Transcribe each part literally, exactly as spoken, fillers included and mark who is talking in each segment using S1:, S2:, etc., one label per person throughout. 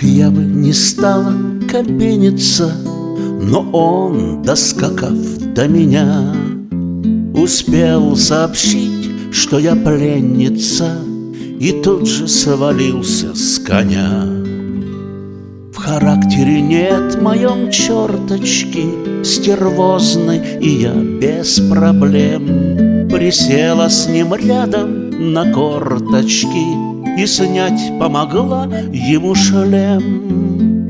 S1: я бы не стала копениться, но он, доскакав до меня, успел сообщить, что я пленница, и тут же свалился с коня. В характере нет моем черточки стервозной, и я без проблем присела с ним рядом на корточки и снять помогла ему шлем.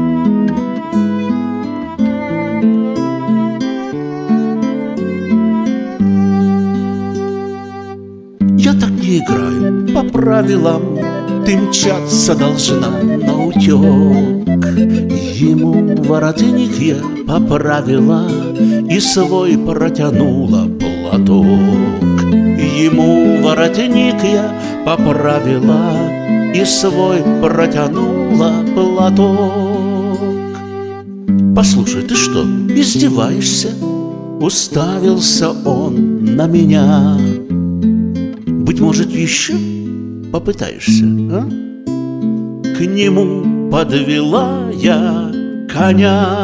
S1: Я так не играю по правилам, ты мчаться должна наутек. Ему воротник я поправила и свой протянула платок. Ему воротник я поправила и свой протянула платок. Послушай, ты что, издеваешься? Уставился он на меня. Быть может, еще попытаешься, а? К нему подвела я коня.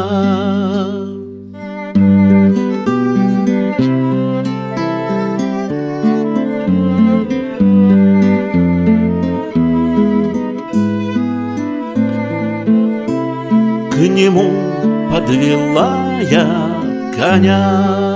S1: К нему подвела я коня.